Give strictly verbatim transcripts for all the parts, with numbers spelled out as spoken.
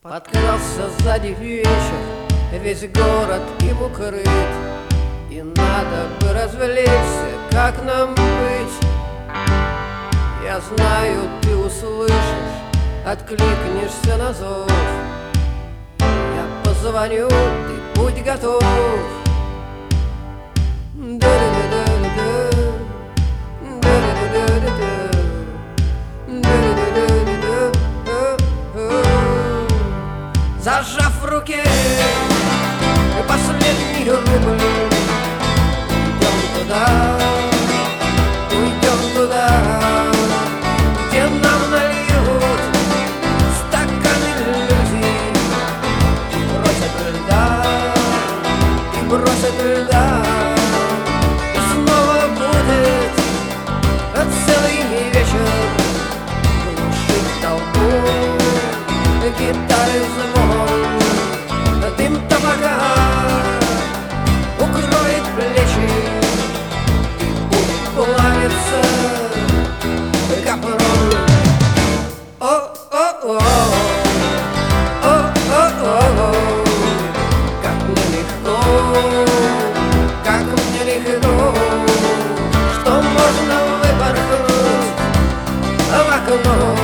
Подкрался сзади вечер, весь город им укрыт, и надо бы развлечься, как нам быть? Я знаю, ты услышишь, откликнешься на зов. Я позвоню, ты будь готов. Зажав в руке последний рубль, уйдем туда, уйдем туда, где нам нальют стаканы люди и бросят льда, и бросят льда. И снова будет целый вечер глушить толпу, гитары звон, дым табака укроет плечи и будет плавиться капрон. О-о-о, о-о-о, как мне легко, как мне легко, что можно выпорхнуть в окно.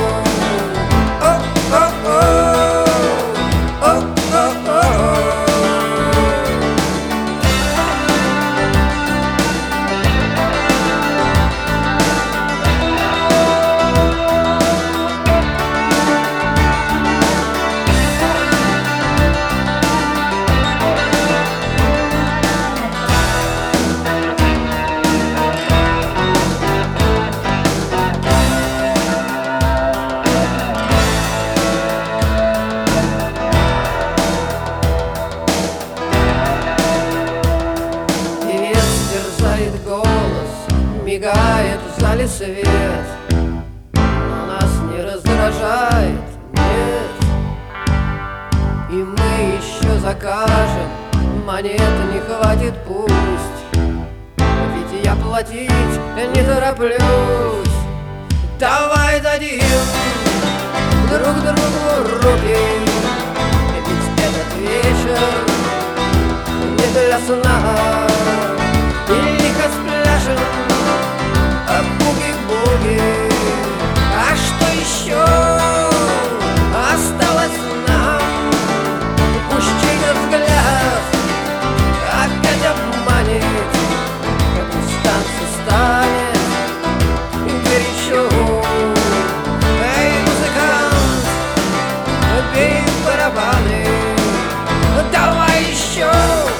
Мигает в зале свет, но нас не раздражает, нет. И мы еще закажем, монет не хватит, пусть, ведь я платить не тороплюсь. Давай дадим друг другу руки, ведь этот вечер не для сна. И лихо спляшем буги-буги. А что еще осталось нам? Пусть чей-то взгляд опять обманет, пусть танцы станет горячо. Эй, музыкант, бей барабаны, давай еще.